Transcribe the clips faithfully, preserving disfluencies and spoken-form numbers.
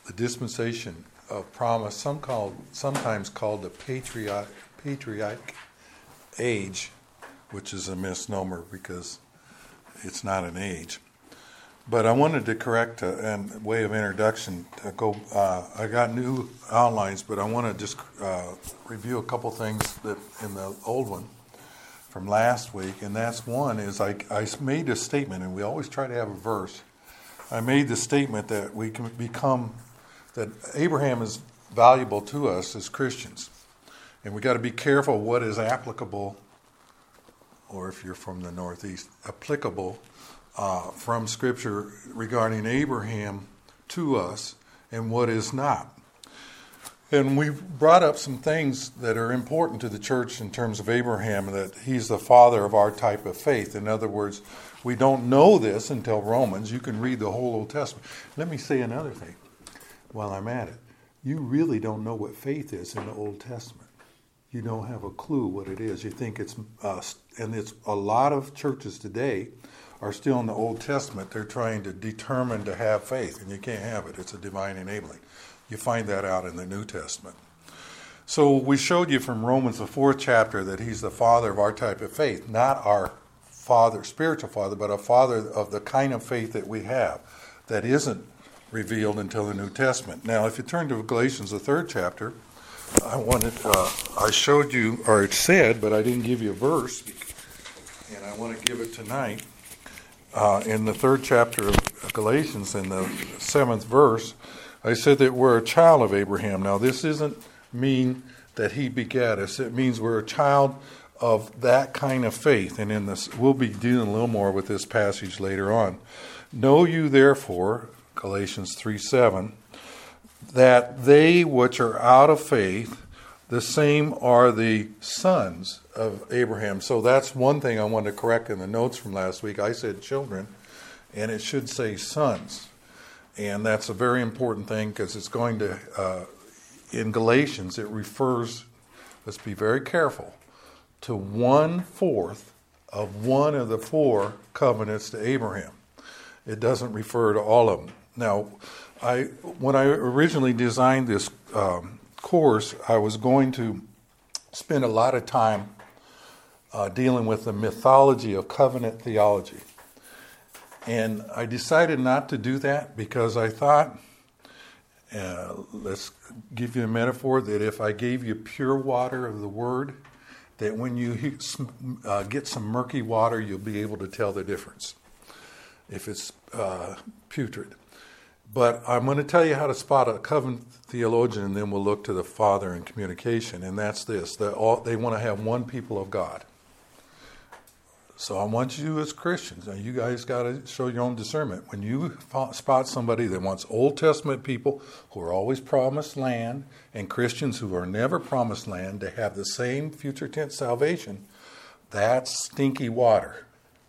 the dispensation of promise, some called, sometimes called the patriarch, patriarch age, which is a misnomer because it's not an age. But I wanted to correct a, a way of introduction. To go, uh, I got new outlines, but I want to just uh, review a couple things that in the old one from last week. And that's one is I, I made a statement, and we always try to have a verse. I made the statement that we can become, that Abraham is valuable to us as Christians. And we got to be careful what is applicable, or if you're from the Northeast, applicable Uh, from Scripture regarding Abraham to us and what is not. And we've brought up some things that are important to the church in terms of Abraham, that he's the father of our type of faith. In other words, we don't know this until Romans. You can read the whole Old Testament. Let me say another thing while I'm at it. You really don't know what faith is in the Old Testament. You don't have a clue what it is. You think it's, uh, and it's a lot of churches today are still in the Old Testament. They're trying to determine to have faith, and you can't have it. It's a divine enabling. You find that out in the New Testament. So we showed you from Romans, the fourth chapter, that he's the father of our type of faith, not our father, spiritual father, but a father of the kind of faith that we have that isn't revealed until the New Testament. Now, if you turn to Galatians, the third chapter, I wanted, uh, I showed you, or it said, but I didn't give you a verse, and I want to give it tonight. Uh, in the third chapter of Galatians, in the seventh verse, I said that we're a child of Abraham. Now, this doesn't mean that he begat us. It means we're a child of that kind of faith. And in this, we'll be dealing a little more with this passage later on. Know you therefore, Galatians three seven, that they which are out of faith, the same are the sons of Abraham. So that's one thing I wanted to correct in the notes from last week. I said children, and it should say sons. And that's a very important thing because it's going to, uh, in Galatians, it refers, let's be very careful, to one-fourth of one of the four covenants to Abraham. It doesn't refer to all of them. Now, I when I originally designed this um, course, I was going to spend a lot of time uh, dealing with the mythology of covenant theology. And I decided not to do that because I thought, uh, let's give you a metaphor, that if I gave you pure water of the Word, that when you uh, get some murky water, you'll be able to tell the difference if it's uh, putrid. But I'm going to tell you how to spot a covenant theologian, and then we'll look to the Father in communication, and that's this. All, they want to have one people of God. So I want you as Christians, and you guys got to show your own discernment. When you spot somebody that wants Old Testament people who are always promised land and Christians who are never promised land to have the same future tense salvation, that's stinky water.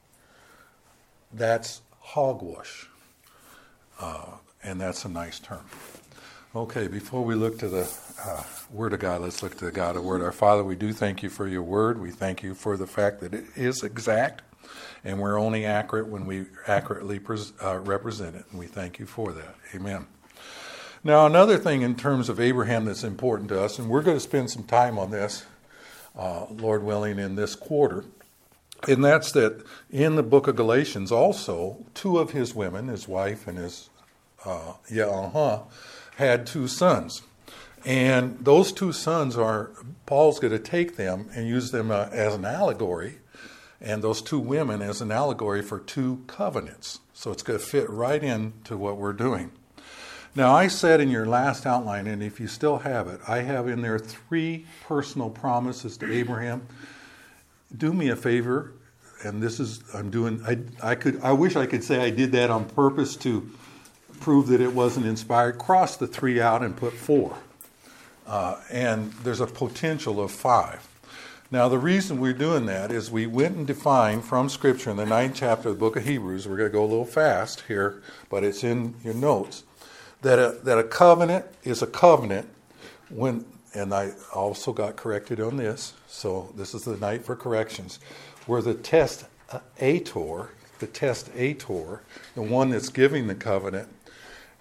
That's hogwash. Uh, and that's a nice term. Okay, before we look to the uh, Word of God, let's look to the God of the Word. Our Father, we do thank you for your Word. We thank you for the fact that it is exact, and we're only accurate when we accurately pres- uh, represent it. And we thank you for that. Amen. Now, another thing in terms of Abraham that's important to us, and we're going to spend some time on this, uh, Lord willing, in this quarter, and that's that in the book of Galatians also, two of his women, his wife and his, uh, yeah, uh-huh, had two sons. And those two sons are, Paul's going to take them and use them uh, as an allegory, and those two women as an allegory for two covenants. So it's going to fit right into what we're doing. Now, I said in your last outline, and if you still have it, I have in there three personal promises to Abraham. Do me a favor, and this is, I'm doing, I, I could, I wish I could say I did that on purpose to prove that it wasn't inspired. Cross the three out and put four. Uh, and there's a potential of five. Now, the reason we're doing that is we went and defined from Scripture in the ninth chapter of the book of Hebrews. We're going to go a little fast here, but it's in your notes. That a, that a covenant is a covenant when, and I also got corrected on this, so this is the night for corrections, where the testator, the testator, the one that's giving the covenant,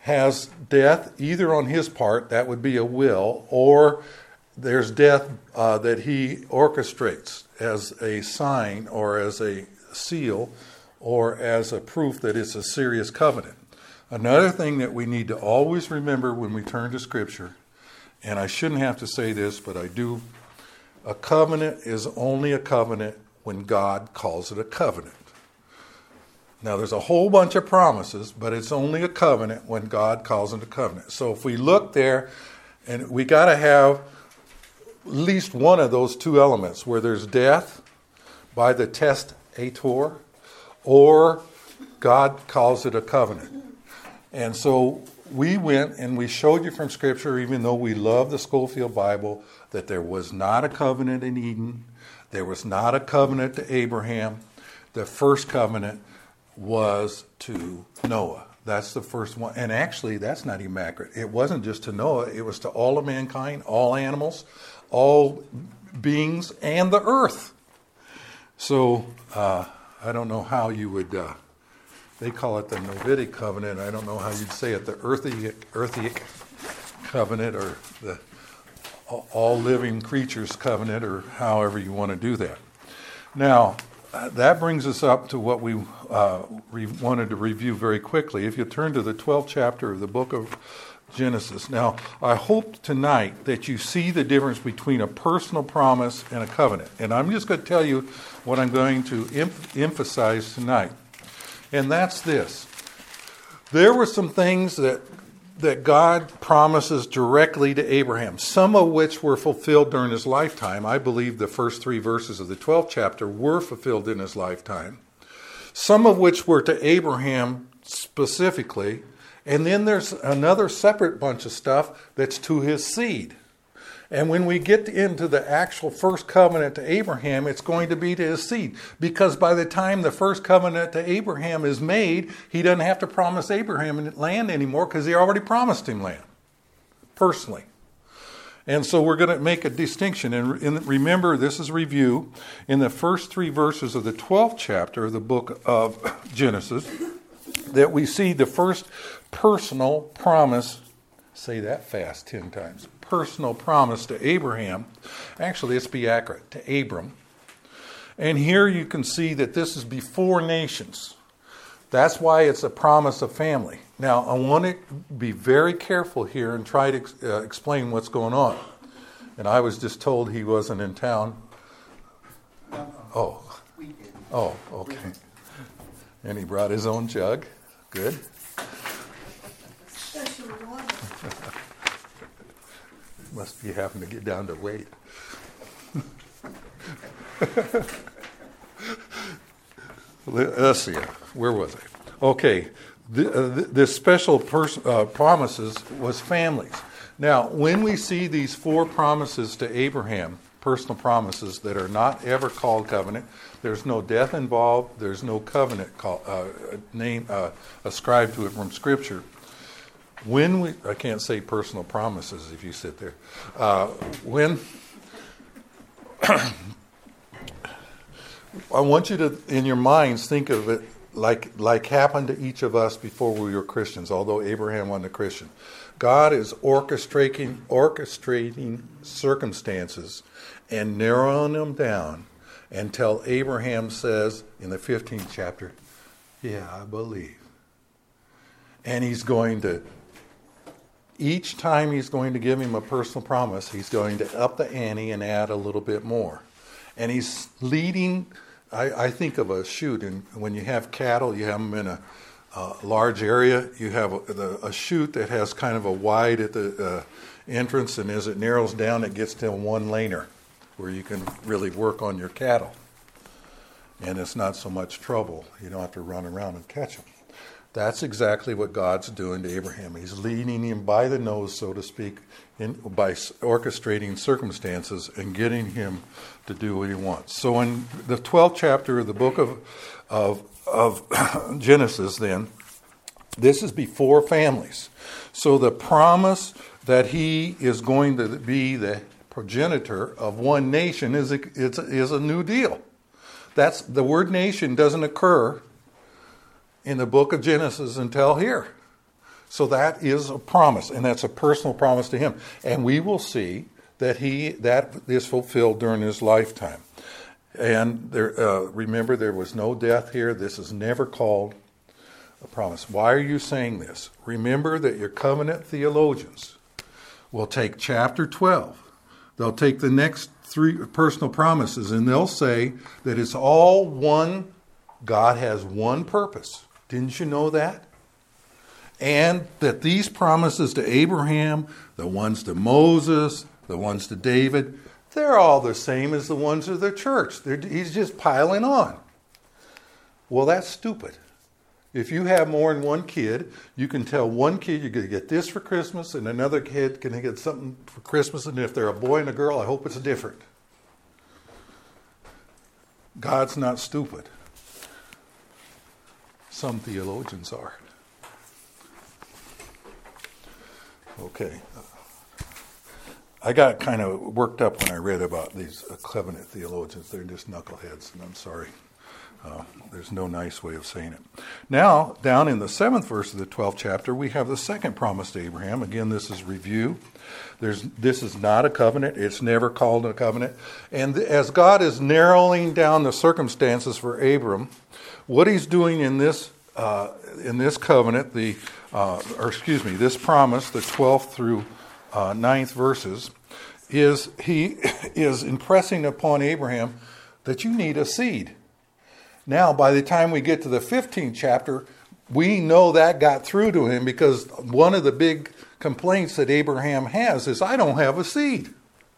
has death either on his part, that would be a will, or there's death uh, that he orchestrates as a sign or as a seal or as a proof that it's a serious covenant. Another thing that we need to always remember when we turn to Scripture, and I shouldn't have to say this, but I do, a covenant is only a covenant when God calls it a covenant. Now, there's a whole bunch of promises, but it's only a covenant when God calls it a covenant. So if we look there, and we got to have at least one of those two elements, where there's death by the testator, or God calls it a covenant. And so we went and we showed you from Scripture, even though we love the Schofield Bible, that there was not a covenant in Eden. There was not a covenant to Abraham. The first covenant was to Noah. That's the first one. And actually, that's not even accurate. It wasn't just to Noah. It was to all of mankind, all animals, all beings, and the earth. So uh, I don't know how you would, uh, they call it the Noahic covenant. I don't know how you'd say it, the earthic, earthic covenant, or the all living creatures covenant, or however you want to do that. Now, that brings us up to what we uh, re- wanted to review very quickly. If you turn to the twelfth chapter of the book of Genesis. Now, I hope tonight that you see the difference between a personal promise and a covenant. And I'm just going to tell you what I'm going to em- emphasize tonight. And that's this. There were some things that that God promises directly to Abraham, some of which were fulfilled during his lifetime. I believe the first three verses of the twelfth chapter were fulfilled in his lifetime. Some of which were to Abraham specifically. And then there's another separate bunch of stuff that's to his seed. And when we get into the actual first covenant to Abraham, it's going to be to his seed. Because by the time the first covenant to Abraham is made, he doesn't have to promise Abraham land anymore, because he already promised him land, personally. And so we're going to make a distinction. And remember, this is review. In the first three verses of the twelfth chapter of the book of Genesis, that we see the first personal promise, say that fast ten times, personal promise to Abraham. Actually, let's be accurate, to Abram. And here you can see that this is before nations. That's why it's a promise of family. Now, I want to be very careful here and try to uh, explain what's going on. And I was just told he wasn't in town. Oh, oh, okay. And he brought his own jug. Good. Must be having to get down to weight. Let's see. Where was I? Okay. The, uh, this special pers- uh, promises was families. Now, when we see these four promises to Abraham, personal promises that are not ever called covenant, there's no death involved, there's no covenant call, uh, name uh, ascribed to it from Scripture. When we, I can't say personal promises if you sit there. Uh, when I want you to, in your minds, think of it like like happened to each of us before we were Christians, although Abraham wasn't a Christian. God is orchestrating orchestrating circumstances and narrowing them down until Abraham says in the fifteenth chapter, yeah, I believe. And he's going to, each time he's going to give him a personal promise, he's going to up the ante and add a little bit more. And he's leading, I, I think of a chute, and when you have cattle, you have them in a uh, large area. You have a, the, a chute that has kind of a wide at the uh, entrance, and as it narrows down, it gets to a one-laner where you can really work on your cattle. And it's not so much trouble. You don't have to run around and catch them. That's exactly what God's doing to Abraham. He's leading him by the nose, so to speak, in, by orchestrating circumstances and getting him to do what he wants. So in the twelfth chapter of the book of, of, of Genesis, then, this is before families. So the promise that he is going to be the progenitor of one nation is a, it's a, is a new deal. That's the word nation doesn't occur in the book of Genesis until here. So that is a promise, and that's a personal promise to him. And we will see that he that is fulfilled during his lifetime. And there, uh, remember, there was no death here. This is never called a promise. Why are you saying this? Remember that your covenant theologians will take chapter twelve. They'll take the next three personal promises, and they'll say that it's all one. God has one purpose. Didn't you know that? And that these promises to Abraham, the ones to Moses, the ones to David, they're all the same as the ones of the church. They're, he's just piling on. Well, that's stupid. If you have more than one kid, you can tell one kid you're going to get this for Christmas, and another kid going to get something for Christmas, and if they're a boy and a girl, I hope it's different. God's not stupid. Some theologians are. Okay. I got kind of worked up when I read about these uh, covenant theologians. They're just knuckleheads, and I'm sorry. Uh, there's no nice way of saying it. Now, down in the seventh verse of the twelfth chapter, we have the second promise to Abraham. Again, this is review. There's, this is not a covenant. It's never called a covenant. And th- as God is narrowing down the circumstances for Abram, what he's doing in this uh, in this covenant, the uh, or excuse me, this promise, the twelfth through uh, ninth verses, is he is impressing upon Abraham that you need a seed. Now, by the time we get to the fifteenth chapter, we know that got through to him, because one of the big complaints that Abraham has is, I don't have a seed.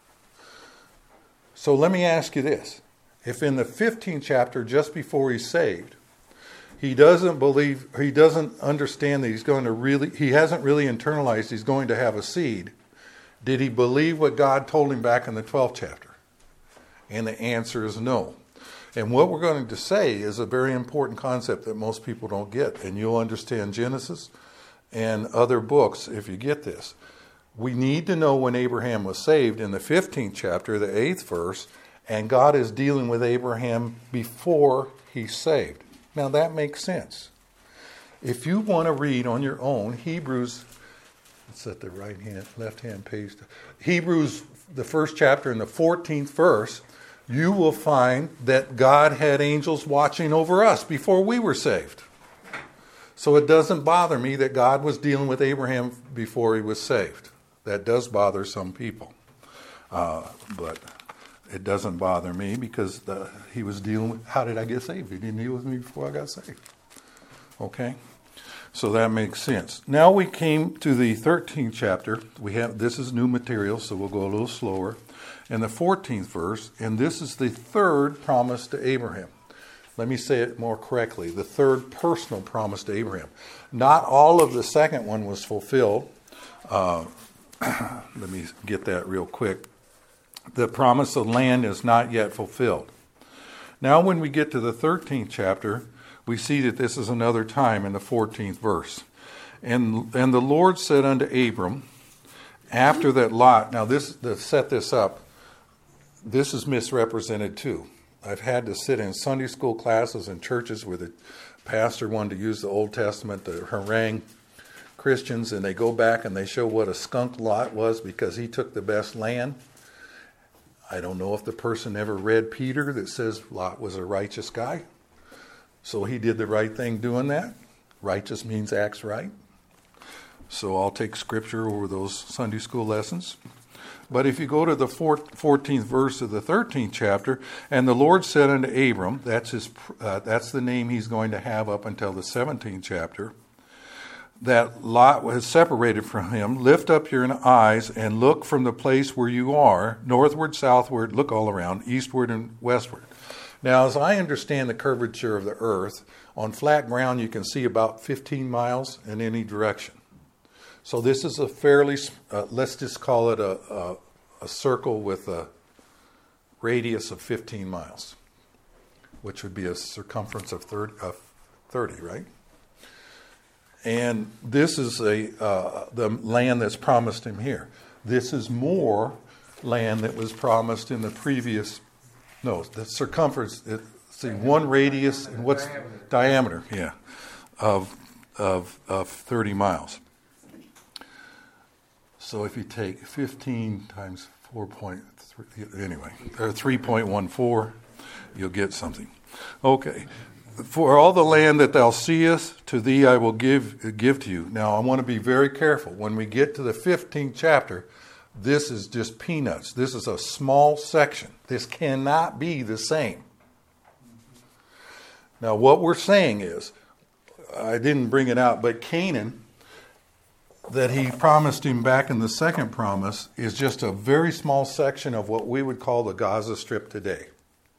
So let me ask you this. If in the fifteenth chapter, just before he's saved, he doesn't believe, he doesn't understand that he's going to really, he hasn't really internalized he's going to have a seed, did he believe what God told him back in the twelfth chapter? And the answer is no. And what we're going to say is a very important concept that most people don't get. And you'll understand Genesis and other books if you get this. We need to know when Abraham was saved in the fifteenth chapter, the eighth verse, and God is dealing with Abraham before he's saved. Now that makes sense. If you want to read on your own Hebrews, it's at the right hand, left hand page, Hebrews, the first chapter and the fourteenth verse, you will find that God had angels watching over us before we were saved. So it doesn't bother me that God was dealing with Abraham before he was saved. That does bother some people. Uh, but it doesn't bother me, because the, he was dealing with, how did I get saved? He didn't deal with me before I got saved. Okay? So that makes sense. Now we came to the thirteenth chapter. We have, this is new material, so we'll go a little slower. And the fourteenth verse, and this is the third promise to Abraham. Let me say it more correctly. The third personal promise to Abraham. Not all of the second one was fulfilled. Uh, let me get that real quick. The promise of land is not yet fulfilled. Now when we get to the thirteenth chapter, we see that this is another time in the fourteenth verse. And, and the Lord said unto Abram, after that Lot, now this to set this up, this is misrepresented too. I've had to sit in Sunday school classes in churches where the pastor wanted to use the Old Testament to harangue Christians, and they go back and they show what a skunk Lot was because he took the best land. I don't know if the person ever read Peter that says Lot was a righteous guy. So he did the right thing doing that. Righteous means acts right. So I'll take scripture over those Sunday school lessons. But if you go to the fourteenth verse of the thirteenth chapter, and the Lord said unto Abram, that's his, uh, that's the name he's going to have up until the seventeenth chapter, that Lot was separated from him. Lift up your eyes and look from the place where you are, northward, southward, look all around, eastward and westward. Now, as I understand the curvature of the earth, on flat ground you can see about fifteen miles in any direction. So this is a fairly, uh, let's just call it a, a, a circle with a radius of fifteen miles, which would be a circumference of thirty, of thirty, right? And this is a uh, the land that's promised him here. This is more land that was promised in the previous, no, the circumference, it, see, one radius, and what's diameter, diameter yeah, of, of, of thirty miles. So if you take fifteen times four point three, anyway, or three point one four, you'll get something. Okay. For all the land that thou seest, to thee I will give give to you. Now I want to be very careful. When we get to the fifteenth chapter, this is just peanuts. This is a small section. This cannot be the same. Now what we're saying is, I didn't bring it out, but Canaan, that he promised him back in the second promise, is just a very small section of what we would call the Gaza Strip today.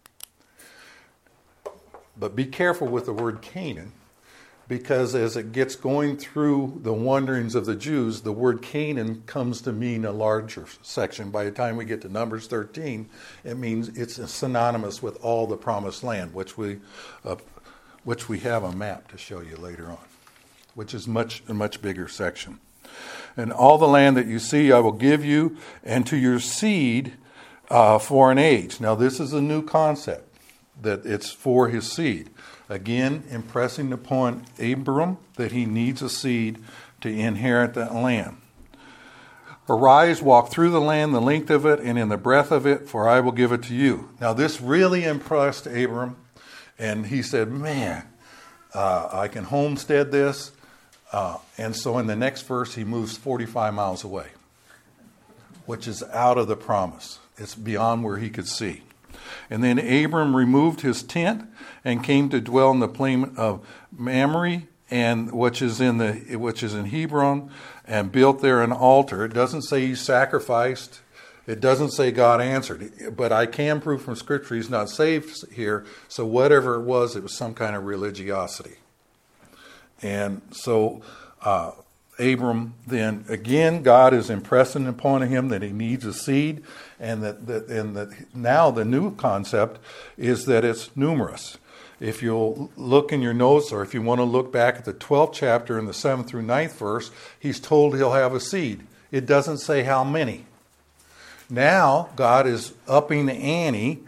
But be careful with the word Canaan, because as it gets going through the wanderings of the Jews, the word Canaan comes to mean a larger section. By the time we get to Numbers thirteen, it means it's synonymous with all the promised land, which we, uh, which we have a map to show you later on, which is much a much bigger section. And all the land that you see I will give you, and to your seed uh, for an age. Now this is a new concept, that it's for his seed. Again, impressing upon Abram that he needs a seed to inherit that land. Arise, walk through the land, the length of it, and in the breadth of it, for I will give it to you. Now this really impressed Abram, and he said, man, uh, I can homestead this. Uh, and so in the next verse, he moves forty-five miles away, which is out of the promise. It's beyond where he could see. And then Abram removed his tent and came to dwell in the plain of Mamre, and which is in the which is in Hebron, and built there an altar. It doesn't say he sacrificed. It doesn't say God answered. But I can prove from Scripture he's not saved here. So whatever it was, it was some kind of religiosity. And so uh, Abram then, again, God is impressing upon him that he needs a seed, and that, that and that now the new concept is that it's numerous. If you'll look in your notes, or if you want to look back at the twelfth chapter in the seventh through ninth verse, he's told he'll have a seed. It doesn't say how many. Now God is upping the ante.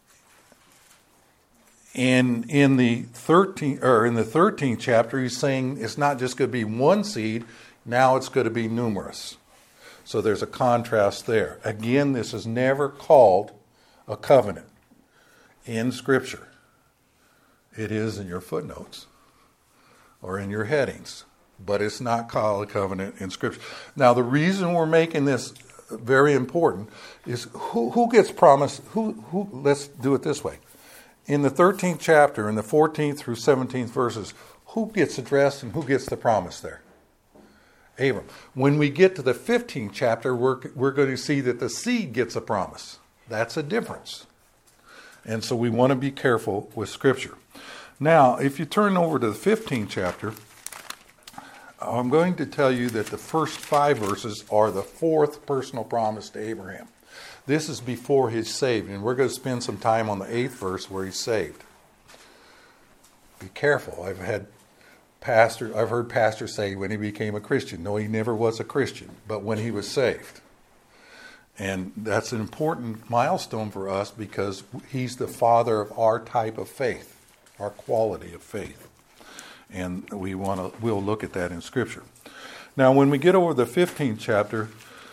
And in the thirteenth or in the thirteenth chapter, he's saying it's not just going to be one seed, now it's going to be numerous. So there's a contrast there. Again, this is never called a covenant in Scripture. It is in your footnotes or in your headings, but it's not called a covenant in Scripture. Now, the reason we're making this very important is who, who gets promised, who, who, let's do it this way. In the thirteenth chapter, in the fourteenth through seventeenth verses, who gets addressed and who gets the promise there? Abram. When we get to the fifteenth chapter, we're, we're going to see that the seed gets a promise. That's a difference. And so we want to be careful with Scripture. Now, if you turn over to the fifteenth chapter, I'm going to tell you that the first five verses are the fourth personal promise to Abraham. This is before he's saved, and we're going to spend some time on the eighth verse where he's saved. Be careful. I've had pastor, I've heard pastors say when he became a Christian, no, he never was a Christian, but when he was saved. And that's an important milestone for us because he's the father of our type of faith, our quality of faith. And we want to, we'll look at that in Scripture. Now, when we get over the fifteenth chapter,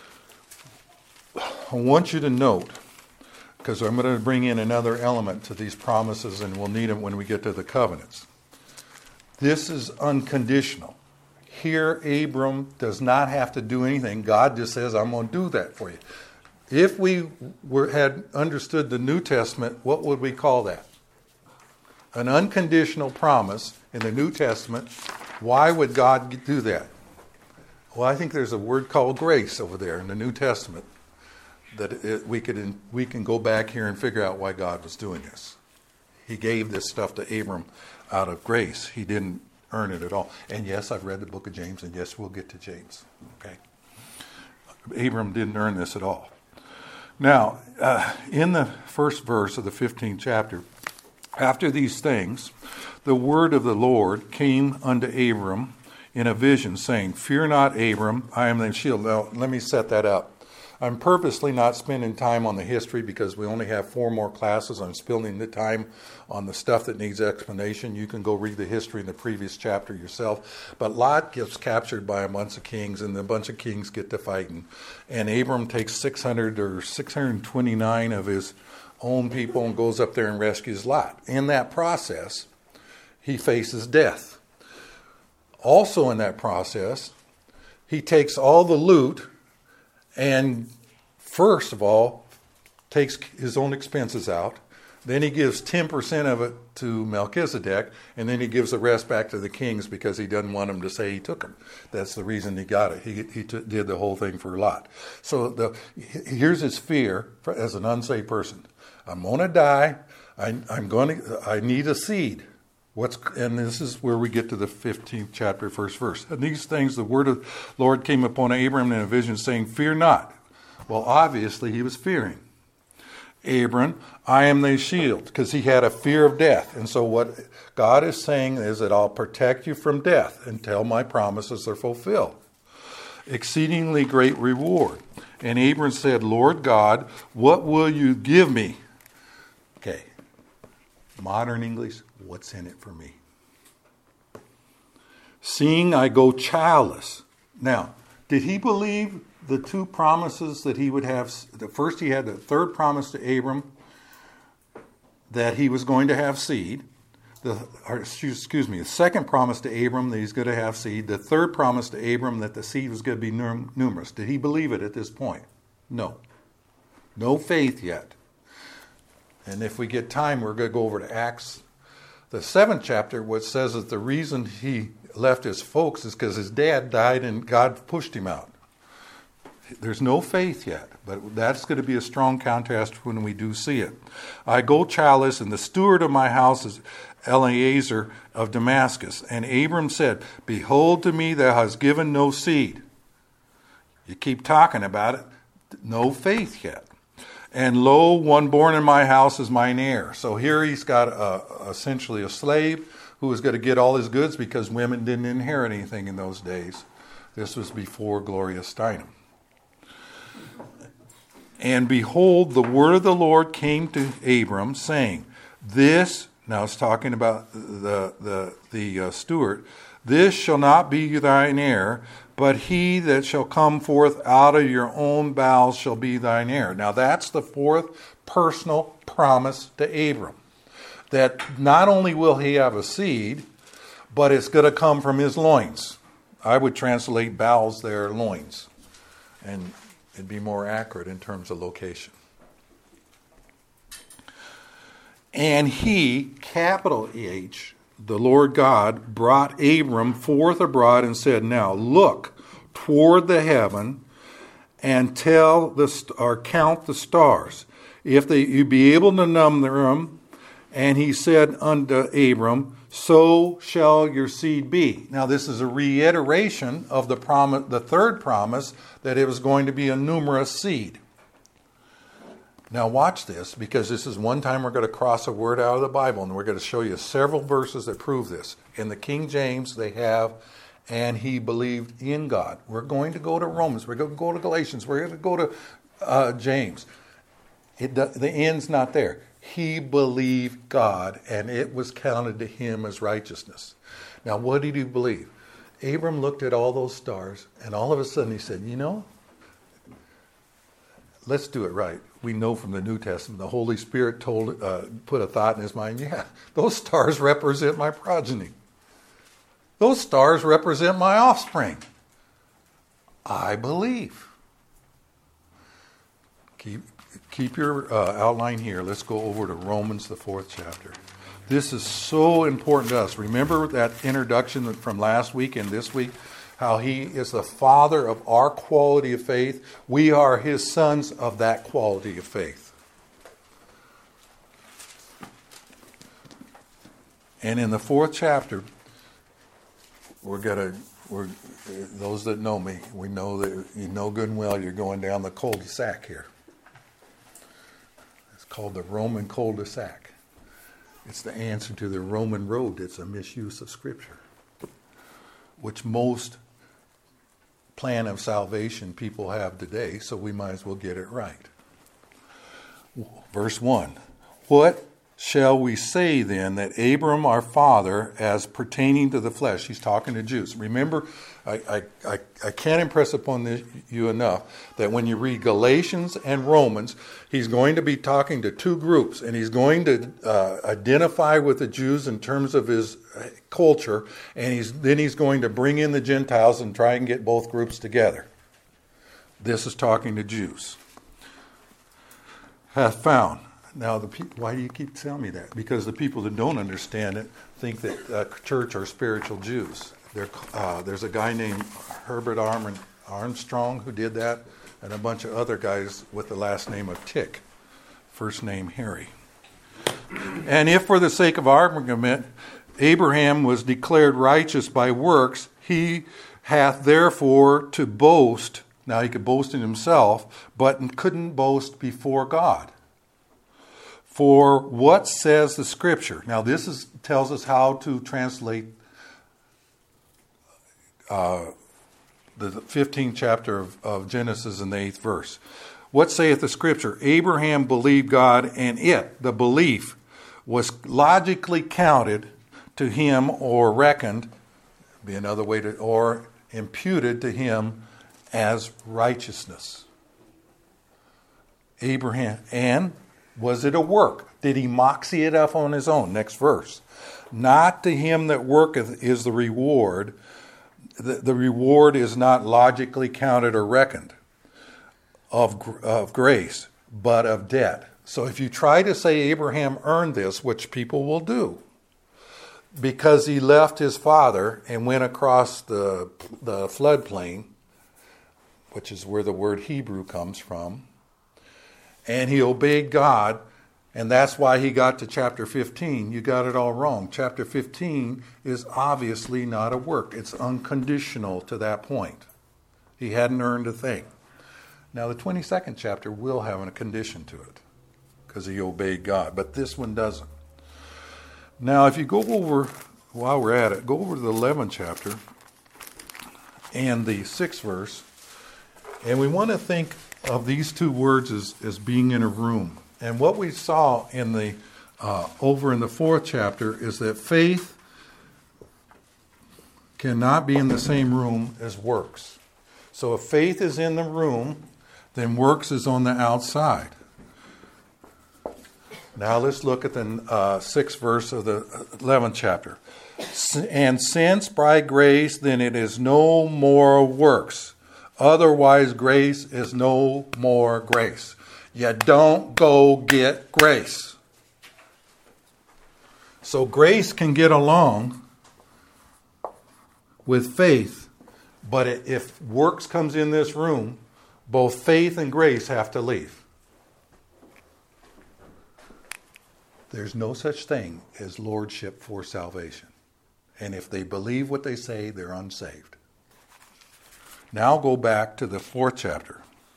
I want you to note, because I'm going to bring in another element to these promises, and we'll need them when we get to the covenants. This is unconditional. Here, Abram does not have to do anything. God just says, I'm going to do that for you. If we were, had understood the New Testament, what would we call that? An unconditional promise in the New Testament. Why would God do that? Well, I think there's a word called grace over there in the New Testament. That it, we could we can go back here and figure out why God was doing this. He gave this stuff to Abram out of grace. He didn't earn it at all. And yes, I've read the book of James, and yes, we'll get to James. Okay, Abram didn't earn this at all. Now, uh, in the first verse of the fifteenth chapter, after these things, the word of the Lord came unto Abram in a vision, saying, "Fear not, Abram, I am thy shield." Now, let me set that up. I'm purposely not spending time on the history because we only have four more classes. I'm spending the time on the stuff that needs explanation. You can go read the history in the previous chapter yourself. But Lot gets captured by a bunch of kings, and the bunch of kings get to fighting. And Abram takes six hundred or six hundred twenty-nine of his own people and goes up there and rescues Lot. In that process, he faces death. Also in that process, he takes all the loot and first of all takes his own expenses out. Then he gives ten percent of it to Melchizedek, and then he gives the rest back to the kings because he doesn't want them to say he took them. That's the reason he got it. He, he t- did the whole thing for Lot. So the, here's his fear for, as an unsaved person. I'm going to die. I, I'm going to. I need a seed. What's and this is where we get to the fifteenth chapter, first verse. And these things, the word of the Lord came upon Abram in a vision, saying, "Fear not." Well, obviously he was fearing. Abram, I am thy shield, because he had a fear of death. And so what God is saying is that I'll protect you from death until my promises are fulfilled. Exceedingly great reward. And Abram said, Lord God, what will you give me? Okay. Modern English, what's in it for me? Seeing I go childless. Now, did he believe the two promises that he would have? The first, he had the third promise to Abram that he was going to have seed. The, or, excuse me, the second promise to Abram that he's going to have seed. The third promise to Abram that the seed was going to be num- numerous. Did he believe it at this point? No. No faith yet. And if we get time, we're going to go over to Acts, the seventh chapter, which says that the reason he left his folks is because his dad died and God pushed him out. There's no faith yet, but that's going to be a strong contrast when we do see it. I go childless, and the steward of my house is Eliezer of Damascus. And Abram said, Behold to me, thou hast given no seed. You keep talking about it. No faith yet. And lo, one born in my house is mine heir. So here he's got a, essentially a slave who is going to get all his goods because women didn't inherit anything in those days. This was before Gloria Steinem. And behold, the word of the Lord came to Abram, saying, This, now it's talking about the the, the uh, steward, this shall not be thine heir, but he that shall come forth out of your own bowels shall be thine heir. Now that's the fourth personal promise to Abram. That not only will he have a seed, but it's going to come from his loins. I would translate bowels there, loins. And it'd be more accurate in terms of location. And he, capital H, the Lord God, brought Abram forth abroad and said, Now look toward the heaven and tell the or count the stars, if they, you be able to number them. And he said unto Abram, So shall your seed be. Now this is a reiteration of the promise, the third promise, that it was going to be a numerous seed. Now watch this, because this is one time we're going to cross a word out of the Bible, and we're going to show you several verses that prove this. In the King James, they have, and he believed in God. We're going to go to Romans. We're going to go to Galatians. We're going to go to uh, James. It, the end's not there. He believed God, and it was counted to him as righteousness. Now, what did he believe? Abram looked at all those stars, and all of a sudden he said, you know, let's do it right. We know from the New Testament, the Holy Spirit told, uh, put a thought in his mind, yeah, those stars represent my progeny. Those stars represent my offspring. I believe. Keep Keep your uh, outline here. Let's go over to Romans, the fourth chapter. This is so important to us. Remember that introduction from last week and this week, how he is the father of our quality of faith. We are his sons of that quality of faith. And in the fourth chapter, we're gonna. We're those that know me. We know that you know good and well. You're going down the cul-de-sac here. Called the Roman cul-de-sac. It's the answer to the Roman road. It's a misuse of Scripture, which most plan of salvation people have today, so we might as well get it right. Verse one. What shall we say then that Abram our father, as pertaining to the flesh, he's talking to Jews. Remember, I, I, I, I can't impress upon this, you enough that when you read Galatians and Romans, he's going to be talking to two groups, and he's going to uh, identify with the Jews in terms of his culture, and he's then he's going to bring in the Gentiles and try and get both groups together. This is talking to Jews. Hath found. Now, the people, why do you keep telling me that? Because the people that don't understand it think that uh, church are spiritual Jews. Uh, there's a guy named Herbert Armstrong who did that, and a bunch of other guys with the last name of Tick, first name Harry. And if for the sake of argument, Abraham was declared righteous by works, he hath therefore to boast. Now, he could boast in himself, but couldn't boast before God. For what says the Scripture? Now, this is, tells us how to translate uh, the fifteenth chapter of, of Genesis in the eighth verse. What saith the Scripture? Abraham believed God, and it, the belief, was logically counted to him, or reckoned, be another way to, or imputed to him as righteousness. Abraham, and was it a work? Did he moxie it up on his own? Next verse. Not to him that worketh is the reward. The, the reward is not logically counted or reckoned of, of grace, but of debt. So if you try to say Abraham earned this, which people will do, because he left his father and went across the, the floodplain, which is where the word Hebrew comes from, and he obeyed God, and that's why he got to chapter fifteen. You got it all wrong. Chapter fifteen is obviously not a work. It's unconditional to that point. He hadn't earned a thing. Now, the twenty-second chapter will have a condition to it because he obeyed God, but this one doesn't. Now, if you go over, while we're at it, go over to the eleventh chapter and the sixth verse, and we want to think of these two words as, as being in a room. And what we saw in the uh, over in the fourth chapter is that faith cannot be in the same room as works. So if faith is in the room, then works is on the outside. Now let's look at the uh, sixth verse of the eleventh chapter. And since by grace, then it is no more works. Otherwise, grace is no more grace. You don't go get grace. So grace can get along with faith, but if works comes in this room, both faith and grace have to leave. There's no such thing as lordship for salvation. And if they believe what they say, they're unsaved. Now go back to the fourth chapter,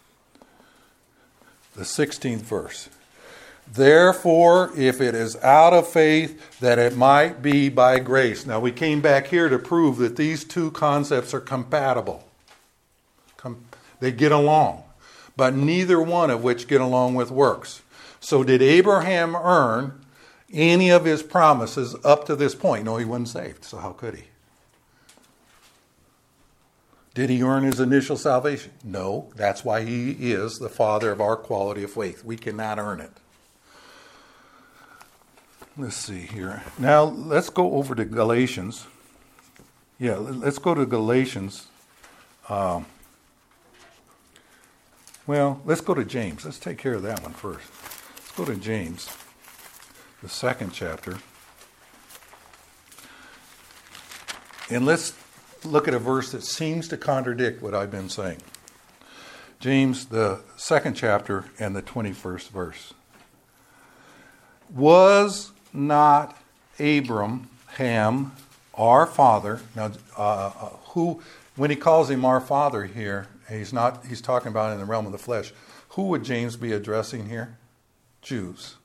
the sixteenth verse. Therefore, if it is out of faith, that it might be by grace. Now we came back here to prove that these two concepts are compatible. Com- they get along, but neither one of which get along with works. So did Abraham earn any of his promises up to this point? No, he wasn't saved, so how could he? Did he earn his initial salvation? No. That's why he is the father of our quality of faith. We cannot earn it. Let's see here. Now, let's go over to Galatians. Yeah, let's go to Galatians. Um, well, let's go to James. Let's take care of that one first. Let's go to James, the second chapter. And let's look at a verse that seems to contradict what I've been saying. James, the second chapter and the twenty-first verse. Was not Abraham our father? Now, uh, who, when he calls him our father here, he's not. He's talking about in the realm of the flesh. Who would James be addressing here? Jews.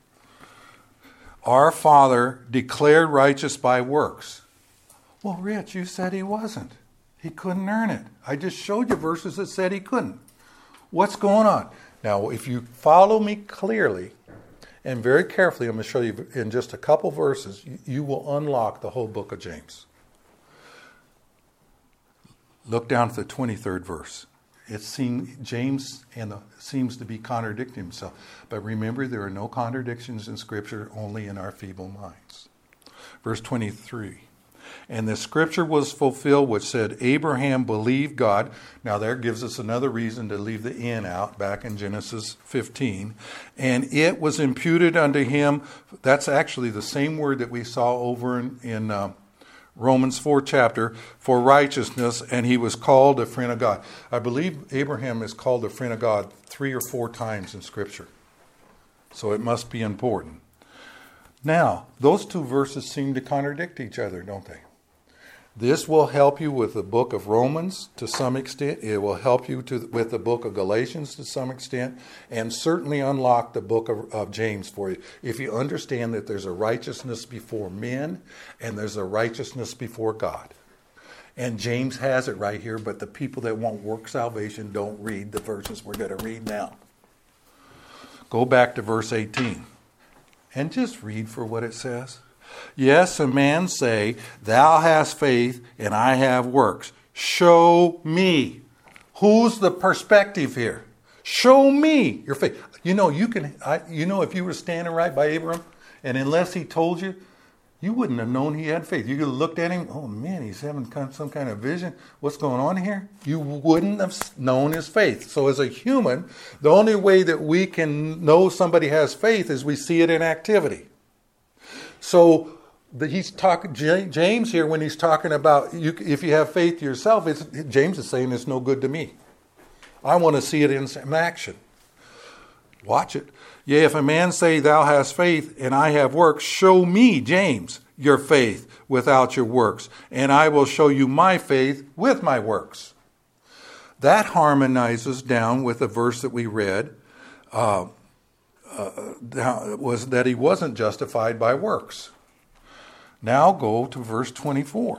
Our father declared righteous by works. Well, Rich, you said he wasn't. He couldn't earn it. I just showed you verses that said he couldn't. What's going on? Now, if you follow me clearly and very carefully, I'm going to show you in just a couple verses, you, you will unlock the whole book of James. Look down to the twenty-third verse. It seems James and the, seems to be contradicting himself. But remember, there are no contradictions in Scripture, only in our feeble minds. Verse twenty-three. And the Scripture was fulfilled which said, Abraham believed God. Now there gives us another reason to leave the "in" out back in Genesis fifteen. And it was imputed unto him. That's actually the same word that we saw over in, in uh, Romans four chapter, for righteousness, and he was called a friend of God. I believe Abraham is called a friend of God three or four times in Scripture. So it must be important. Now, those two verses seem to contradict each other, don't they? This will help you with the book of Romans to some extent. It will help you to, with the book of Galatians to some extent, and certainly unlock the book of, of James for you. If you understand that there's a righteousness before men and there's a righteousness before God. And James has it right here, but the people that won't work salvation don't read the verses we're going to read now. Go back to verse eighteen and just read for what it says. Yes, a man say, thou hast faith and I have works. Show me. Who's the perspective here? Show me your faith. You know, you can. I, you know, if you were standing right by Abraham, and unless he told you, you wouldn't have known he had faith. You could have looked at him. Oh man, he's having some kind of vision. What's going on here? You wouldn't have known his faith. So, as a human, the only way that we can know somebody has faith is we see it in activity. So the, he's talking James here when he's talking about you, if you have faith yourself. It's, James is saying it's no good to me. I want to see it in some action. Watch it. Yea, if a man say, thou hast faith and I have works, show me, James, your faith without your works, and I will show you my faith with my works. That harmonizes down with the verse that we read. Uh, Uh, was that he wasn't justified by works. Now go to verse twenty-four.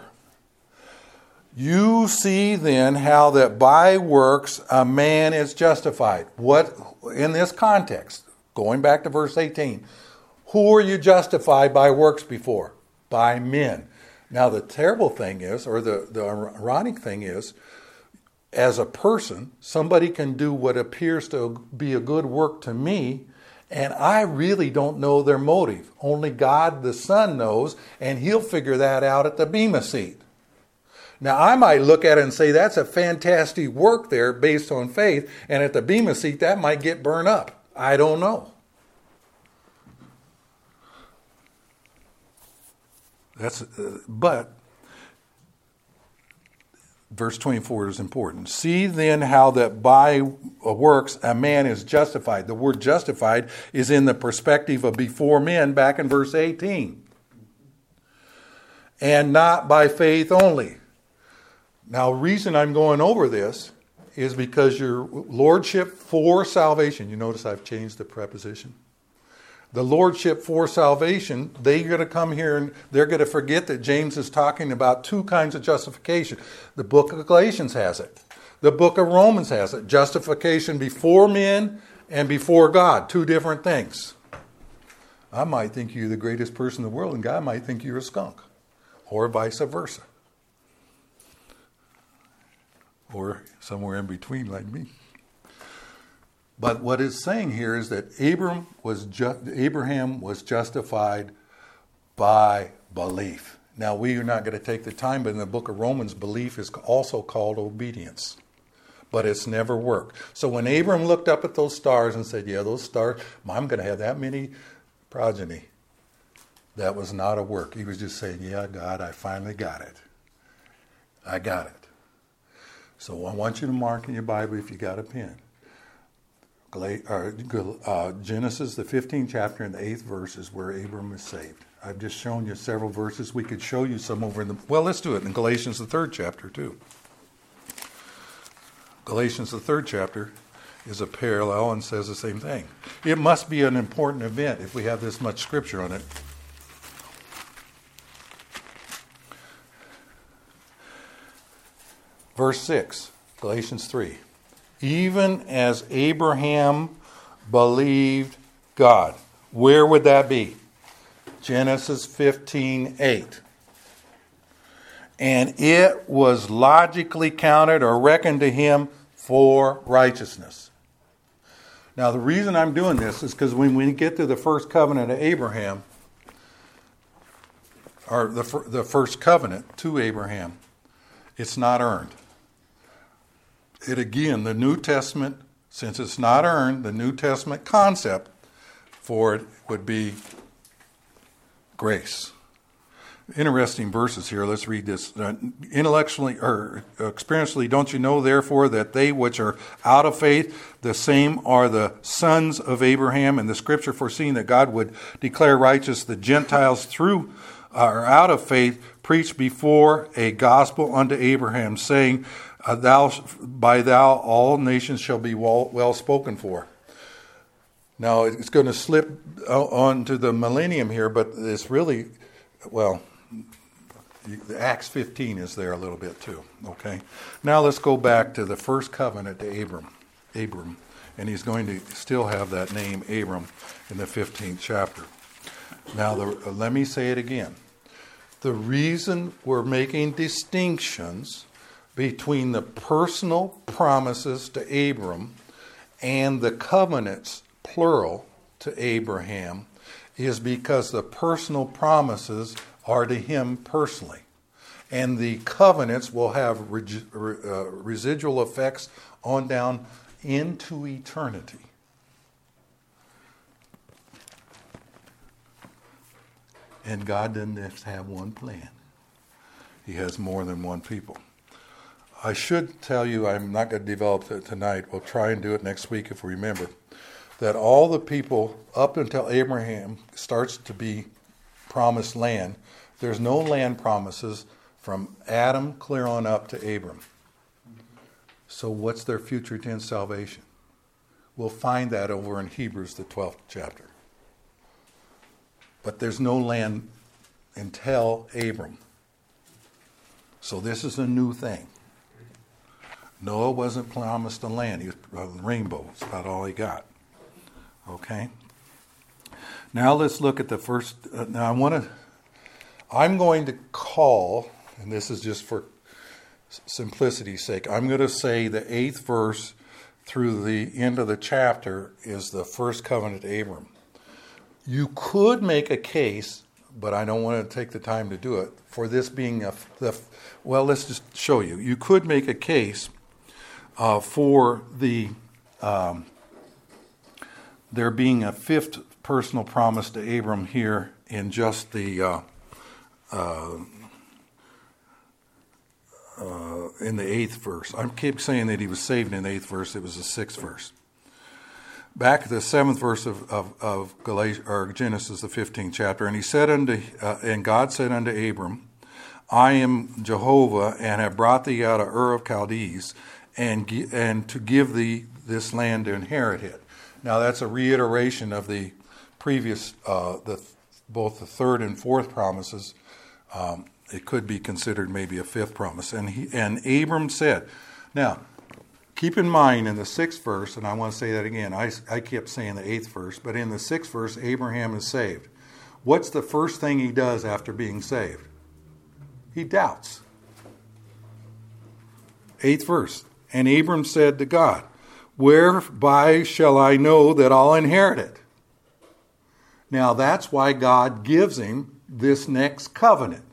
You see then how that by works a man is justified. What, in this context, going back to verse eighteen, who are you justified by works before? By men. Now the terrible thing is, or the, the ironic thing is, as a person, somebody can do what appears to be a good work to me, and I really don't know their motive. Only God the Son knows, and he'll figure that out at the Bema seat. Now, I might look at it and say, that's a fantastic work there based on faith, and at the Bema seat, that might get burned up. I don't know. That's, uh, but verse twenty-four is important. See then how that by works a man is justified. The word justified is in the perspective of before men back in verse eighteen. And not by faith only. Now, the reason I'm going over this is because your lordship for salvation, you notice I've changed the preposition. The lordship for salvation, they're going to come here and they're going to forget that James is talking about two kinds of justification. The book of Galatians has it. The book of Romans has it. Justification before men and before God. Two different things. I might think you're the greatest person in the world, and God might think you're a skunk. Or vice versa. Or somewhere in between like me. But what it's saying here is that Abram was ju- Abraham was justified by belief. Now, we are not going to take the time, but in the book of Romans, belief is also called obedience. But it's never worked. So when Abram looked up at those stars and said, yeah, those stars, I'm going to have that many progeny. That was not a work. He was just saying, yeah, God, I finally got it. I got it. So I want you to mark in your Bible if you got a pen. Uh, Genesis, the fifteenth chapter and the eighth verse is where Abram is saved. I've just shown you several verses. We could show you some over in the... Well, let's do it in Galatians, the third chapter, too. Galatians, the third chapter, is a parallel and says the same thing. It must be an important event if we have this much scripture on it. Verse six, Galatians three. Even as Abraham believed God. Where would that be? Genesis fifteen eight. And it was logically counted or reckoned to him for righteousness. Now, the reason I'm doing this is because when we get to the first covenant of Abraham, or the, the first covenant to Abraham, it's not earned. It again, the New Testament, since it's not earned, the New Testament concept for it would be grace. Interesting verses here. Let's read this. Uh, intellectually or experientially, don't you know, therefore, that they which are out of faith, the same are the sons of Abraham, and the Scripture foreseeing that God would declare righteous the Gentiles through or out of faith, preached before a gospel unto Abraham, saying, uh, "Thou by thou all nations shall be well, well spoken for." Now it's going to slip on to the millennium here, but it's really, well, Acts fifteen is there a little bit too. Okay, now let's go back to the first covenant to Abram, Abram, and he's going to still have that name Abram in the fifteenth chapter. Now, the, let me say it again. The reason we're making distinctions between the personal promises to Abram and the covenants, plural, to Abraham is because the personal promises are to him personally. And the covenants will have reg- uh, residual effects on down into eternity. And God doesn't just have one plan. He has more than one people. I should tell you, I'm not going to develop it tonight. We'll try and do it next week if we remember. That all the people up until Abraham starts to be promised land, there's no land promises from Adam clear on up to Abram. So what's their future tense salvation? We'll find that over in Hebrews, the twelfth chapter. But there's no land until Abram. So this is a new thing. Noah wasn't promised a land. He was a rainbow. That's about all he got. Okay? Now let's look at the first. Uh, now I want to. I'm going to call, and this is just for simplicity's sake, I'm going to say the eighth verse through the end of the chapter is the first covenant to Abram. You could make a case, but I don't want to take the time to do it, for this being a, the, well, let's just show you. You could make a case uh, for the um, there being a fifth personal promise to Abram here in just the uh, uh, uh, in the eighth verse. I keep saying that he was saved in the eighth verse. It was the sixth verse. Back at the seventh verse of of, of Galatians, or Genesis, the fifteenth chapter, and he said unto, uh, and God said unto Abram, I am Jehovah, and have brought thee out of Ur of Chaldees, and and to give thee this land to inherit it. Now that's a reiteration of the previous, uh, the both the third and fourth promises. Um, it could be considered maybe a fifth promise. And he and Abram said, now. Keep in mind in the sixth verse, and I want to say that again, I, I kept saying the eighth verse, but in the sixth verse, Abraham is saved. What's the first thing he does after being saved? He doubts. Eighth verse. And Abram said to God, whereby shall I know that I'll inherit it? Now that's why God gives him this next covenant.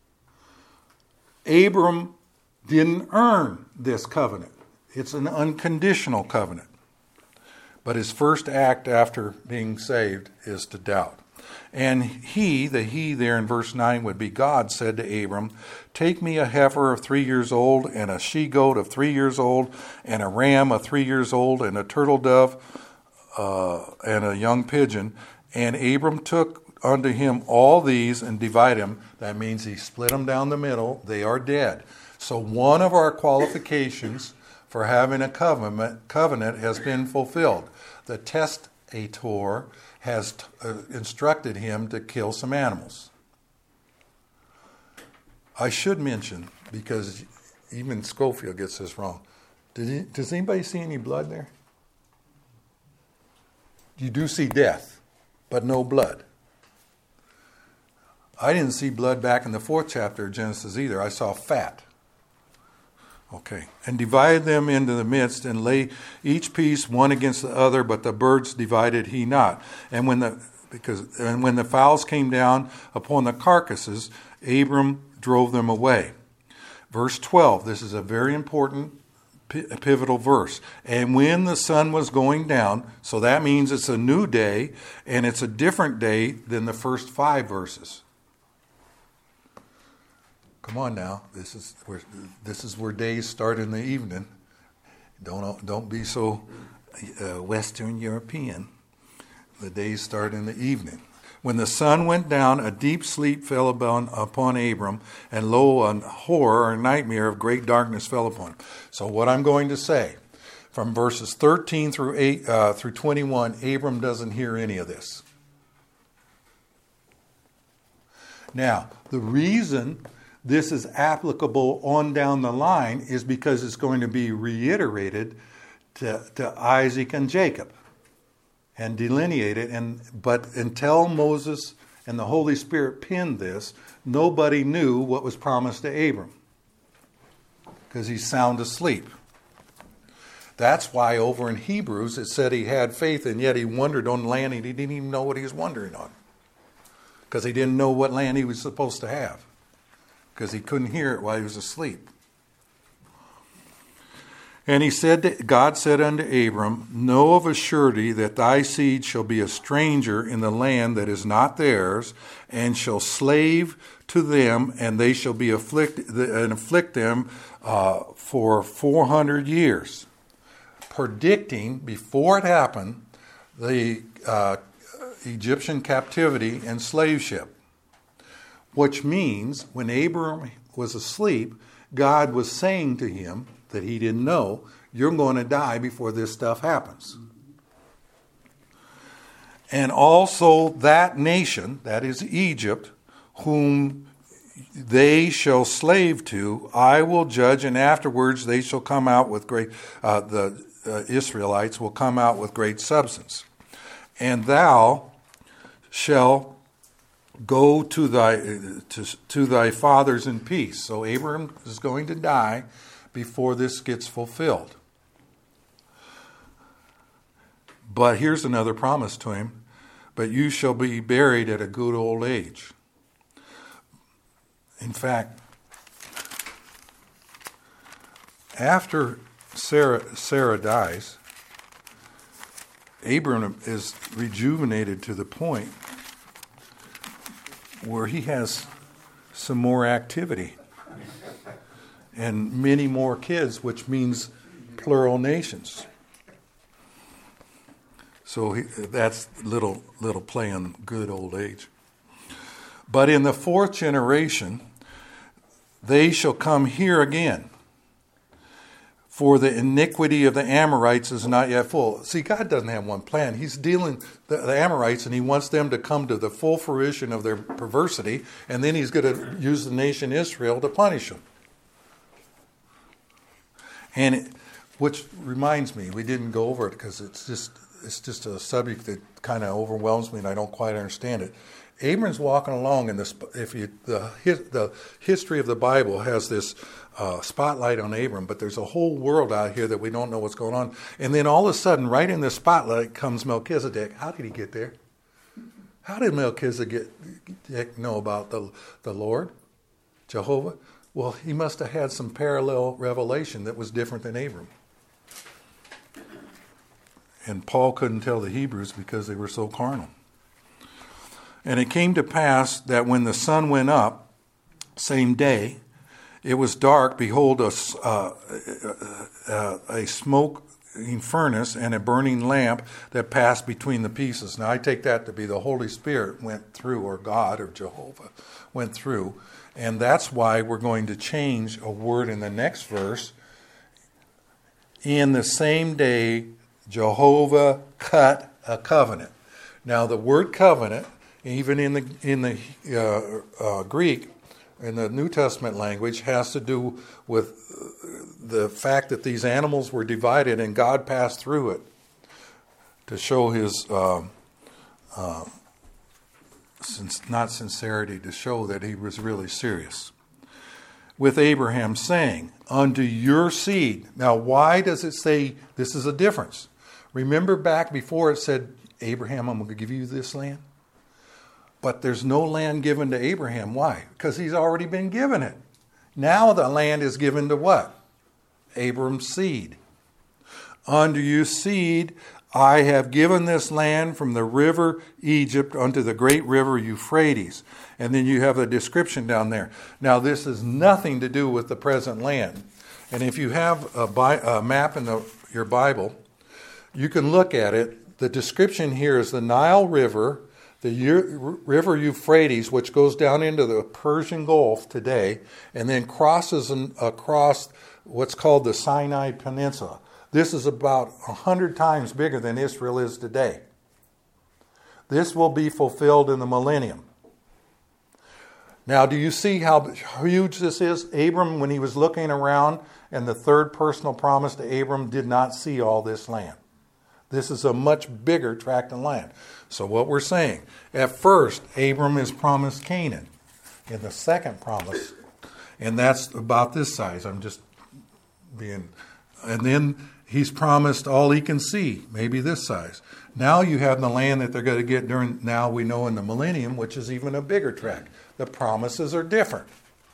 Abram didn't earn this covenant. It's an unconditional covenant. But his first act after being saved is to doubt. And he, the he there in verse nine would be God, said to Abram, take me a heifer of three years old, and a she-goat of three years old, and a ram of three years old, and a turtle dove, uh, and a young pigeon. And Abram took unto him all these and divided them. That means he split them down the middle. They are dead. So one of our qualifications for having a covenant, covenant has been fulfilled. The testator has t- uh, instructed him to kill some animals. I should mention, because even Schofield gets this wrong. Did he, does anybody see any blood there? You do see death, but no blood. I didn't see blood back in the fourth chapter of Genesis either. I saw fat. Okay. And divided them into the midst, and lay each piece one against the other, but the birds divided he not. And when the because and when the fowls came down upon the carcasses, Abram drove them away. Verse twelve. This is a very important pivotal verse. And when the sun was going down, so that means it's a new day, and it's a different day than the first five verses. Come on now, this is where this is where days start in the evening. Don't don't be so uh, Western European. The days start in the evening. When the sun went down, a deep sleep fell upon, upon Abram, and lo, a horror or nightmare of great darkness fell upon him. So what I'm going to say, from verses thirteen through eight uh, through twenty-one, Abram doesn't hear any of this. Now, the reason this is applicable on down the line is because it's going to be reiterated to, to Isaac and Jacob and delineated. And but until Moses and the Holy Spirit penned this, nobody knew what was promised to Abram because he's sound asleep. That's why over in Hebrews it said he had faith, and yet he wondered on land, and he didn't even know what he was wondering on because he didn't know what land he was supposed to have, because he couldn't hear it while he was asleep. And he said, to, God said unto Abram, know of a surety that thy seed shall be a stranger in the land that is not theirs, and shall slave to them, and they shall be afflict and afflict them uh, for four hundred years. Predicting, before it happened, the uh, Egyptian captivity and slave ship. Which means, when Abram was asleep, God was saying to him that he didn't know, you're going to die before this stuff happens. And also that nation, that is Egypt, whom they shall slave to, I will judge, and afterwards they shall come out with great, uh, the uh, Israelites will come out with great substance. And thou shall go to thy to, to thy fathers in peace. So Abraham is going to die before this gets fulfilled. But here's another promise to him. But you shall be buried at a good old age. In fact, after Sarah, Sarah dies, Abraham is rejuvenated to the point where he has some more activity and many more kids, which means plural nations. So he, that's little little play on good old age. But in the fourth generation, they shall come here again, for the iniquity of the Amorites is not yet full. See, God doesn't have one plan. He's dealing with the, the Amorites, and he wants them to come to the full fruition of their perversity, and then he's going to use the nation Israel to punish them. And it, which reminds me, we didn't go over it because it's just it's just a subject that kind of overwhelms me, and I don't quite understand it. Abram's walking along, and this, if you the the history of the Bible has this uh, spotlight on Abram, but there's a whole world out here that we don't know what's going on. And then all of a sudden, right in the spotlight comes Melchizedek. How did he get there? How did Melchizedek know about the the Lord, Jehovah? Well, he must have had some parallel revelation that was different than Abram. And Paul couldn't tell the Hebrews because they were so carnal. And it came to pass that when the sun went up, same day, it was dark, behold, a, uh, uh, a smoking furnace and a burning lamp that passed between the pieces. Now, I take that to be the Holy Spirit went through, or God, or Jehovah went through. And that's why we're going to change a word in the next verse. In the same day, Jehovah cut a covenant. Now, the word covenant, even in the in the uh, uh, Greek, in the New Testament language has to do with the fact that these animals were divided and God passed through it to show his, uh, uh, not sincerity, to show that he was really serious. With Abraham saying, unto your seed. Now, why does it say this is a difference? Remember back before it said, Abraham, I'm going to give you this land? But there's no land given to Abraham. Why? Because he's already been given it. Now the land is given to what? Abram's seed. Unto your seed I have given this land from the river Egypt unto the great river Euphrates. And then you have a description down there. Now this has nothing to do with the present land. And if you have a, bi- a map in the, your Bible, you can look at it. The description here is the Nile River, the U- river Euphrates, which goes down into the Persian Gulf today, and then crosses an, across what's called the Sinai Peninsula. This is about a hundred times bigger than Israel is today. This will be fulfilled in the millennium. Now, do you see how huge this is? Abram, when he was looking around, and the third personal promise to Abram, did not see all this land. This is a much bigger tract of land. So what we're saying, at first, Abram is promised Canaan in the second promise. And that's about this size. I'm just being... And then he's promised all he can see, maybe this size. Now you have the land that they're going to get during, now we know in the millennium, which is even a bigger tract. The promises are different.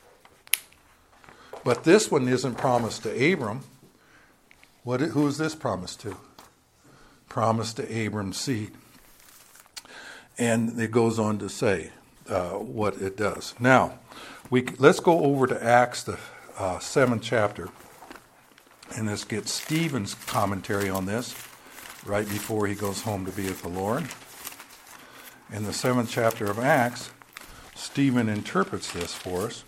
But this one isn't promised to Abram. What? Who is this promised to? Promised to Abram's seed. And it goes on to say uh, what it does. Now, we let's go over to Acts, the uh, seventh chapter. And let's get Stephen's commentary on this right before he goes home to be with the Lord. In the seventh chapter of Acts, Stephen interprets this for us.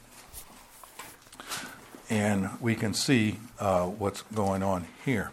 And we can see uh, what's going on here.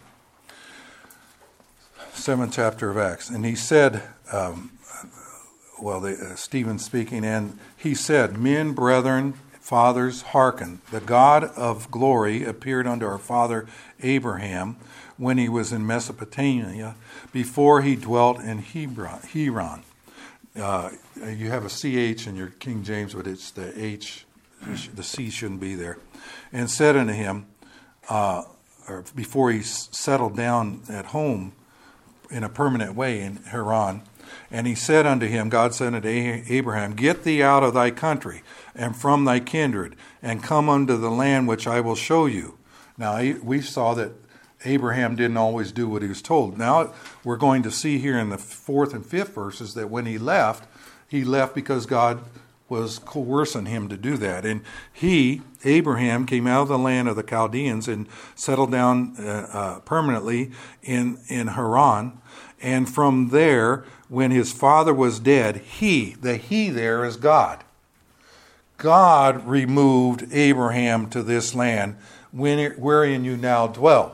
Seventh chapter of Acts. And he said, um, well, the, uh, Stephen speaking, and he said, men, brethren, fathers, hearken. The God of glory appeared unto our father Abraham when he was in Mesopotamia, before he dwelt in Hebron. Hebron. Uh, you have a C H in your King James, but it's the H, the C shouldn't be there. And said unto him, uh, or before he settled down at home in a permanent way in Haran, and he said unto him, God said unto Abraham, get thee out of thy country and from thy kindred, and come unto the land which I will show you. Now, we saw that Abraham didn't always do what he was told. Now, we're going to see here in the fourth and fifth verses that when he left, he left because God was coercing him to do that. And he, Abraham, came out of the land of the Chaldeans and settled down uh, uh, permanently in, in Haran. And from there, when his father was dead, he, the he there is God. God removed Abraham to this land wherein you now dwell.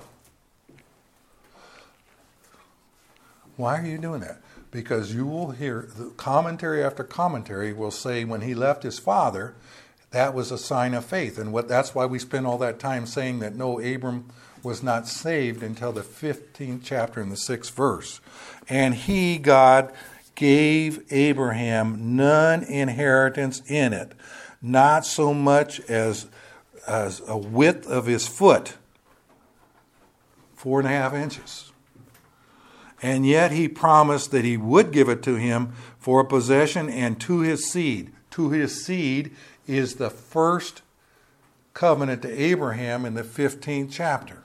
Why are you doing that? Because you will hear, the commentary after commentary will say when he left his father, that was a sign of faith. And what that's why we spend all that time saying that no, Abram was not saved until the fifteenth chapter in the sixth verse. And he, God, gave Abraham none inheritance in it, not so much as, as a width of his foot, four and a half inches. And yet he promised that he would give it to him for a possession and to his seed. To his seed is the first covenant to Abraham in the fifteenth chapter.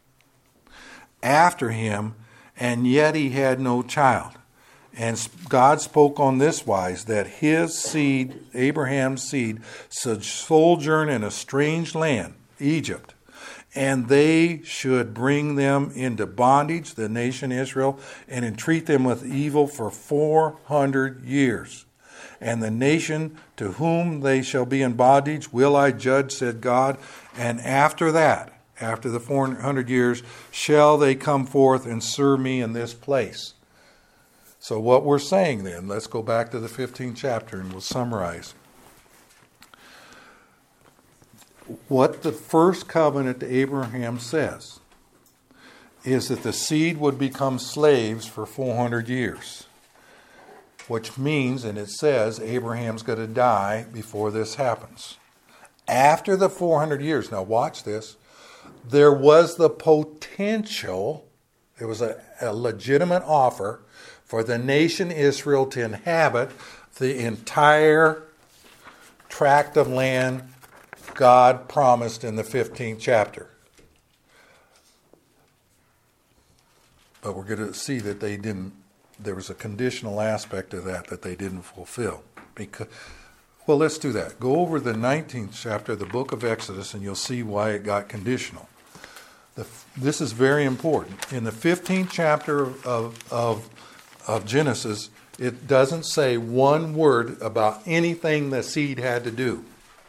After him, and yet he had no child. And God spoke on this wise, that his seed, Abraham's seed, should sojourn in a strange land, Egypt, and they should bring them into bondage, the nation Israel, and entreat them with evil for four hundred years. And the nation to whom they shall be in bondage will I judge, said God, and after that, after the four hundred years, shall they come forth and serve me in this place. So what we're saying then, let's go back to the fifteenth chapter and we'll summarize. what the first covenant to Abraham says is that the seed would become slaves for four hundred years. Which means, and it says, Abraham's going to die before this happens. After the four hundred years, now watch this, there was the potential, there was a, a legitimate offer for the nation Israel to inhabit the entire tract of land God promised in the fifteenth chapter. But we're going to see that they didn't, there was a conditional aspect of that that they didn't fulfill. Because, well, let's do that. Go over the nineteenth chapter of the book of Exodus and you'll see why it got conditional. The, this is very important. In the fifteenth chapter of, of, of Genesis, it doesn't say one word about anything the seed had to do.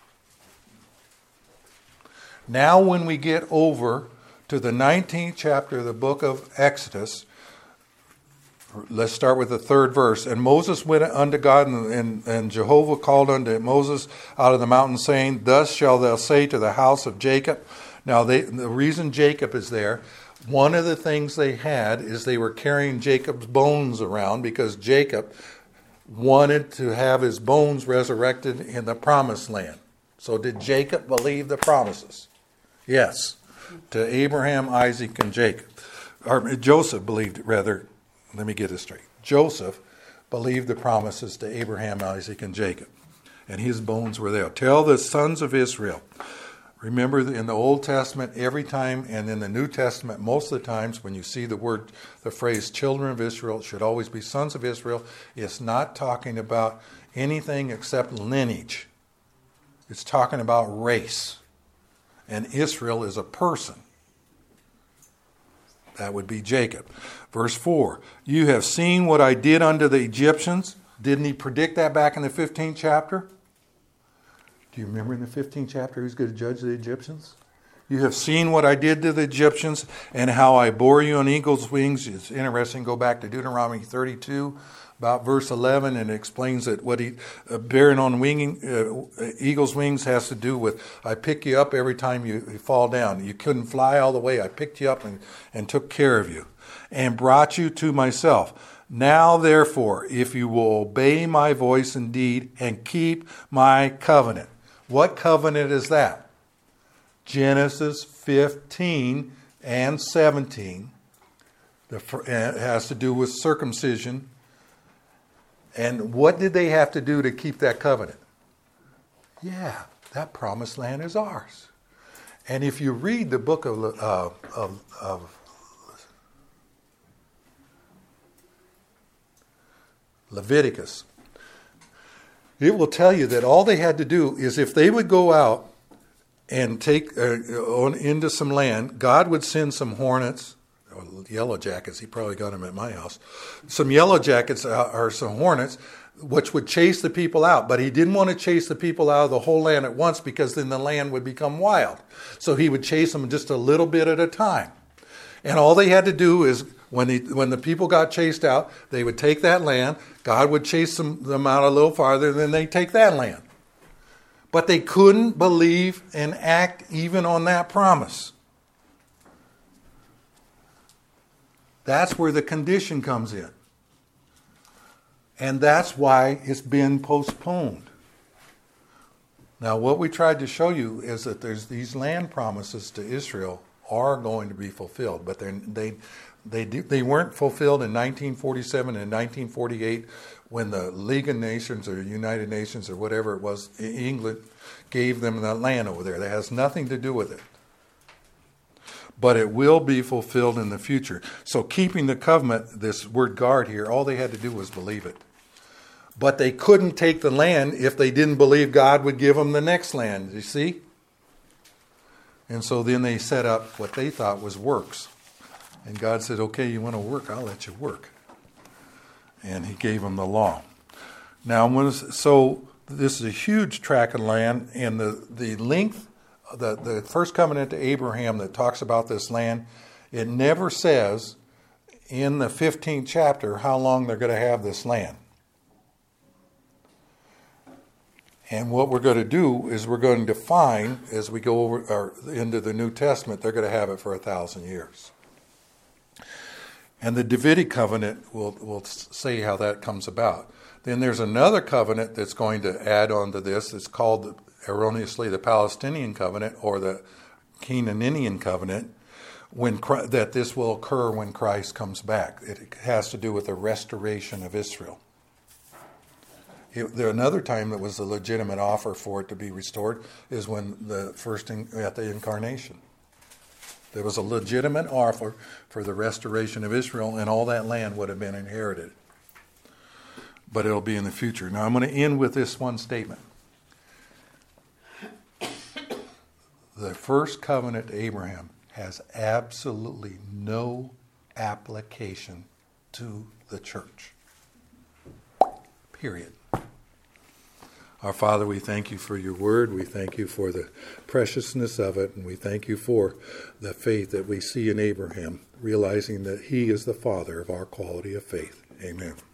Now when we get over to the nineteenth chapter of the book of Exodus, let's start with the third verse. And Moses went unto God, and, and, and Jehovah called unto Moses out of the mountain, saying, Thus shalt thou say to the house of Jacob. Now, they, the reason Jacob is there, one of the things they had is they were carrying Jacob's bones around because Jacob wanted to have his bones resurrected in the promised land. So did Jacob believe the promises? Yes. To Abraham, Isaac, and Jacob. Or Joseph believed it, rather. Let me get this straight. Joseph believed the promises to Abraham, Isaac, and Jacob. And his bones were there. Tell the sons of Israel. Remember, in the Old Testament, every time, and in the New Testament, most of the times, when you see the word, the phrase children of Israel, it should always be sons of Israel. It's not talking about anything except lineage. It's talking about race. And Israel is a person. That would be Jacob. Verse four, you have seen what I did unto the Egyptians. Didn't he predict that back in the fifteenth chapter? Do you remember in the fifteenth chapter who's going to judge the Egyptians? You have seen what I did to the Egyptians and how I bore you on eagle's wings. It's interesting. Go back to Deuteronomy thirty-two, about verse eleven, and it explains that what he uh, bearing on winging uh, eagle's wings has to do with I pick you up every time you, you fall down. You couldn't fly all the way. I picked you up and, and took care of you and brought you to myself. Now, therefore, if you will obey my voice indeed and keep my covenant. What covenant is that? Genesis fifteen and seventeen. The, it has to do with circumcision. And what did they have to do to keep that covenant? Yeah, that promised land is ours. And if you read the book of, uh, of, of Leviticus, it will tell you that all they had to do is if they would go out and take uh, on into some land, God would send some hornets, or yellow jackets. He probably got them at my house. Some yellow jackets or some hornets, which would chase the people out. But he didn't want to chase the people out of the whole land at once because then the land would become wild. So he would chase them just a little bit at a time. And all they had to do is when the, when the people got chased out, they would take that land. God would chase them, them out a little farther, then they'd take that land. But they couldn't believe and act even on that promise. That's where the condition comes in. And that's why it's been postponed. Now, what we tried to show you is that there's these land promises to Israel are going to be fulfilled, but they they they weren't fulfilled in nineteen forty-seven and nineteen forty-eight when the League of Nations or United Nations or whatever it was, England gave them that land over there. That has nothing to do with it. But it will be fulfilled in the future. So keeping the covenant, this word guard here, all they had to do was believe it. But they couldn't take the land if they didn't believe God would give them the next land. You see? And so then they set up what they thought was works. And God said, okay, you want to work? I'll let you work. And he gave them the law. Now, so this is a huge tract of land, and the, the length, the, the first covenant to Abraham that talks about this land, it never says in the fifteenth chapter how long they're going to have this land. And what we're going to do is we're going to define, as we go over or into the New Testament, they're going to have it for a thousand years. And the Davidic covenant will will say how that comes about. Then there's another covenant that's going to add on to this. It's called erroneously the Palestinian covenant or the Canaanian covenant, when that this will occur when Christ comes back. It has to do with the restoration of Israel. It, there another time that was a legitimate offer for it to be restored is when the first in, at the incarnation. There was a legitimate offer for the restoration of Israel, and all that land would have been inherited. But it'll be in the future. Now I'm going to end with this one statement. The first covenant to Abraham has absolutely no application to the church. Period. Our Father, we thank you for your word. We thank you for the preciousness of it. And we thank you for the faith that we see in Abraham, realizing that he is the father of our quality of faith. Amen.